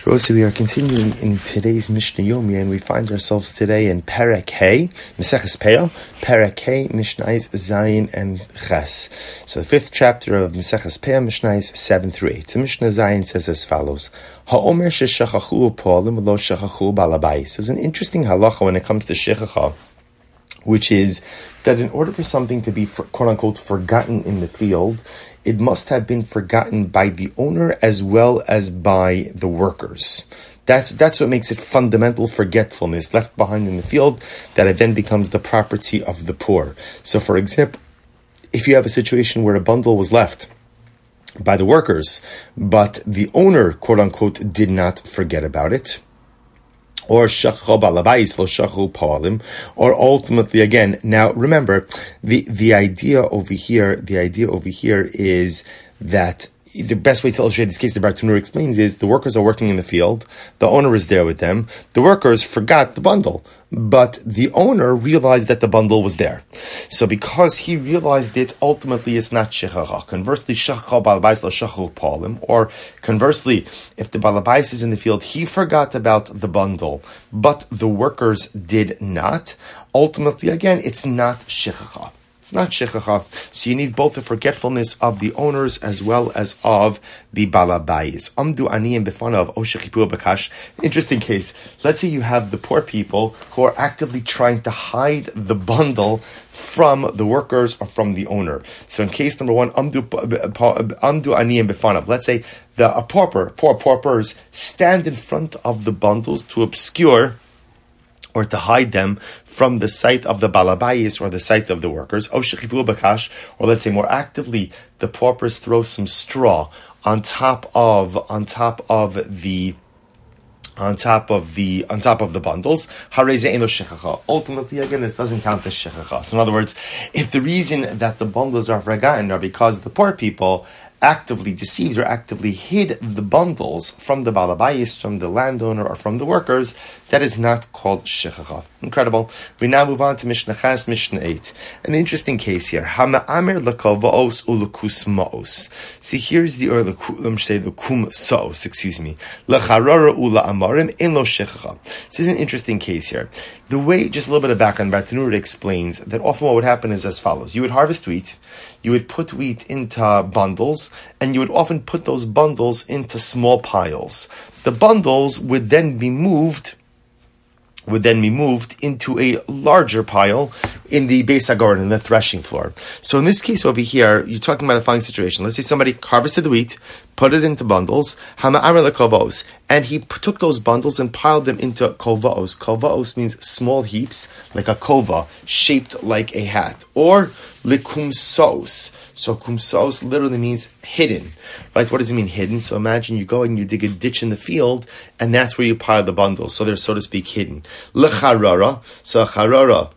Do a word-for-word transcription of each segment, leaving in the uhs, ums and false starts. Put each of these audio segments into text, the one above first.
So we are continuing in today's Mishnah Yomi, and we find ourselves today in Perek Hey, Meseches Peah, Perek Hey, Mishnayos Zayin and Ches. So the fifth chapter of Meseches Peah, Mishnayos seven through eight. So Mishnah Zayin says as follows: Ha'omer sheshachachu po'alim lo shachachu balabayis. There's an interesting halacha when it comes to shechacha, which is that in order for something to be, quote-unquote, forgotten in the field, it must have been forgotten by the owner as well as by the workers. That's that's what makes it fundamental forgetfulness, left behind in the field, that it then becomes the property of the poor. So, for example, if you have a situation where a bundle was left by the workers, but the owner, quote-unquote, did not forget about it, or shachacha balabayis lo shachu po'alim, or ultimately, again, now remember, the, the idea over here, the idea over here is that the best way to illustrate this case, the Bartenura explains, is the workers are working in the field, the owner is there with them, the workers forgot the bundle, but the owner realized that the bundle was there. So because he realized it, ultimately it's not shechacha. Conversely, shachacha balabais lo shachu po'alim, or conversely, if the balabais is in the field, he forgot about the bundle, but the workers did not. Ultimately, again, it's not shechacha. It's not shechacha. So you need both the forgetfulness of the owners as well as of the balabayis. Amdu aniyim befanav o shechipu bakash. Interesting case. Let's say you have the poor people who are actively trying to hide the bundle from the workers or from the owner. So in case number one, amdu amdu aniyim befanav. Let's say the a pauper, poor paupers stand in front of the bundles to obscure or to hide them from the sight of the balabayis or the sight of the workers. Or let's say more actively, the paupers throw some straw on top of on top of the on top of the on top of the bundles. Ultimately, again, this doesn't count as shechacha. So in other words, if the reason that the bundles are forgotten are because the poor people actively deceived or actively hid the bundles from the balabayis, from the landowner, or from the workers, that is not called shechacha. Incredible. We now move on to Mishnah Chas, Mishnah eight. An interesting case here. Hama'amer l'kavaos u'lekus ma'os. See, here's the, or let me say, l'kum sa'os, excuse me. L'charara u'la'amarim in lo shechacha. This is an interesting case here. The way, just a little bit of background, Bartenura explains that often what would happen is as follows. You would harvest wheat, you would put wheat into bundles, and you would often put those bundles into small piles. The bundles would then be moved would then be moved into a larger pile in the Beis HaGoren, in the threshing floor. So in this case over here, you're talking about the following situation. Let's say somebody harvested the wheat, put it into bundles, hama'amar lekovos, and he took those bundles and piled them into kovos. Kovos means small heaps, like a kova, shaped like a hat, or likumsos. So kumsos literally means hidden, right? What does it mean, hidden? So imagine you go and you dig a ditch in the field, and that's where you pile the bundles. So they're, so to speak, hidden. Lecharara. So a charara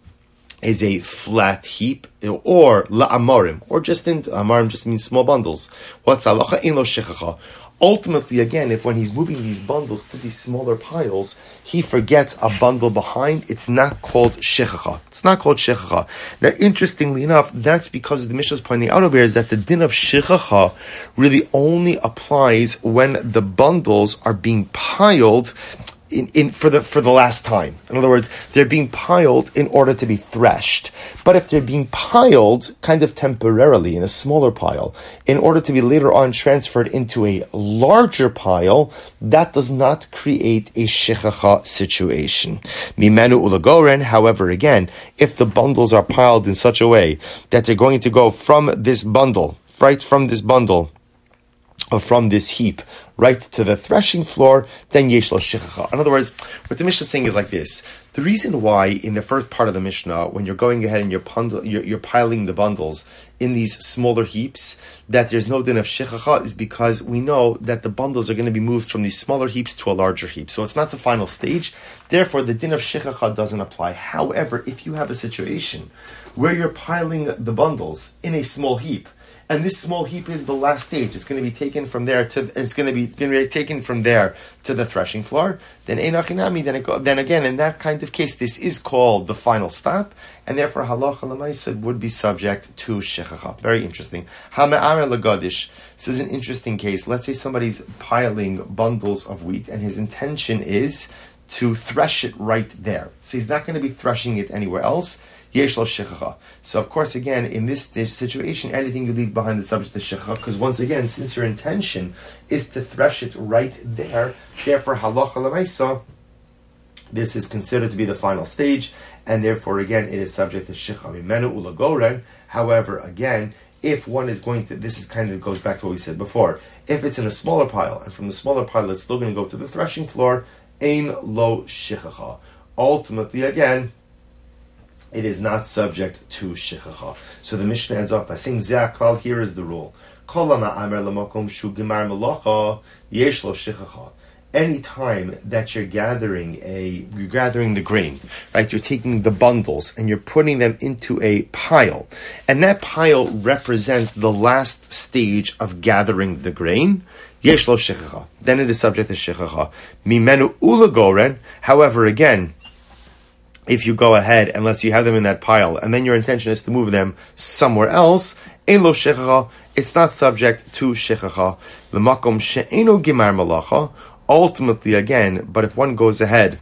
is a flat heap, or la'amarim, or just in amarim just means small bundles. What's halacha in lo shechacha? Ultimately, again, if when he's moving these bundles to these smaller piles, he forgets a bundle behind, it's not called shechacha. It's not called shechacha. Now, interestingly enough, that's because the Mishnah is pointing out over here is that the din of shechacha really only applies when the bundles are being piled In, in for the for the last time. In other words, they're being piled in order to be threshed. But if they're being piled kind of temporarily in a smaller pile, in order to be later on transferred into a larger pile, that does not create a shechacha situation. Mimenu ulagoren, however, again, if the bundles are piled in such a way that they're going to go from this bundle, right from this bundle, or from this heap, right to the threshing floor, then yesh lo shechacha. In other words, what the Mishnah is saying is like this. The reason why in the first part of the Mishnah, when you're going ahead and you're, pundle, you're, you're piling the bundles in these smaller heaps, that there's no din of shechacha is because we know that the bundles are going to be moved from these smaller heaps to a larger heap. So it's not the final stage. Therefore, the din of shechacha doesn't apply. However, if you have a situation where you're piling the bundles in a small heap, and this small heap is the last stage. It's going to be taken from there to it's going to be going to be taken from there to the threshing floor. Then einachinami. Then it go, then again in that kind of case, this is called the final stop, and therefore halacha l'maisa would be subject to shechacha. Very interesting. Hame'amer legadish. This is an interesting case. Let's say somebody's piling bundles of wheat, and his intention is to thresh it right there. So he's not going to be threshing it anywhere else. Yesh lo shechacha. So of course, again, in this situation, anything you leave behind is subject to shechacha, because once again, since your intention is to thresh it right there, therefore halacha l'maisa, this is considered to be the final stage, and therefore again, it is subject to shechacha. Mimenu ulagoren. However, again, if one is going to, this is kind of goes back to what we said before. If it's in a smaller pile, and from the smaller pile it's still going to go to the threshing floor, ein lo shechacha. Ultimately, again, it is not subject to shechacha. So the Mishnah ends up by saying, Zeh klal, here is the rule. Kol ha'ma'amer l'makom shu gemar melacha, yesh lo shechacha. Any time that you're gathering a, you're gathering the grain, right? You're taking the bundles and you're putting them into a pile, and that pile represents the last stage of gathering the grain. Yesh lo shechacha. Then it is subject to shechacha. Mimenu ulagoren. However, again, if you go ahead, unless you have them in that pile, and then your intention is to move them somewhere else, ein lo shechacha. It's not subject to shechacha. L'makom she'eno gemar malacha. Ultimately, again, but if one goes ahead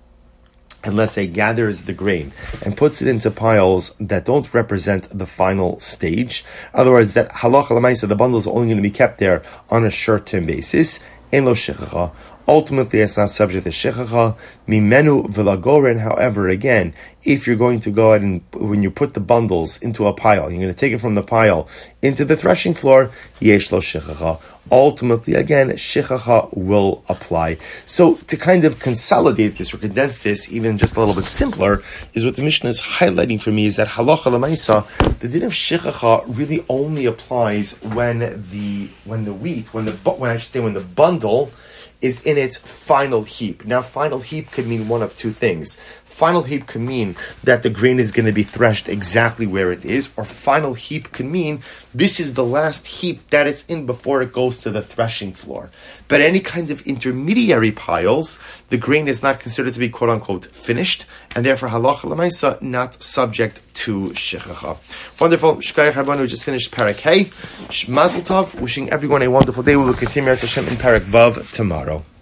and let's say gathers the grain and puts it into piles that don't represent the final stage, in other words, that halacha l'maisa, the bundles are only going to be kept there on a short-term basis, ein lo shechacha. Ultimately, it's not subject to shechacha. Mimenu v'lagoren. However, again, if you're going to go ahead and when you put the bundles into a pile, you're going to take it from the pile into the threshing floor, yesh lo shechacha. Ultimately, again, shechacha will apply. So, to kind of consolidate this or condense this even just a little bit simpler, is what the Mishnah is highlighting for me is that halacha l'maisa, the din of shechacha really only applies when the when the wheat, when the when I should say when the bundle is in its final heap. Now, final heap could mean one of two things. Final heap could mean that the grain is going to be threshed exactly where it is, or final heap could mean this is the last heap that it's in before it goes to the threshing floor. But any kind of intermediary piles, the grain is not considered to be quote-unquote finished, and therefore halacha l'maisa, not subject to shechacha. Wonderful. Shkayach Rabban, we just finished Parak Hey. Mazel Tov. Wishing everyone a wonderful day. We will continue Hashem in Parak Vav tomorrow.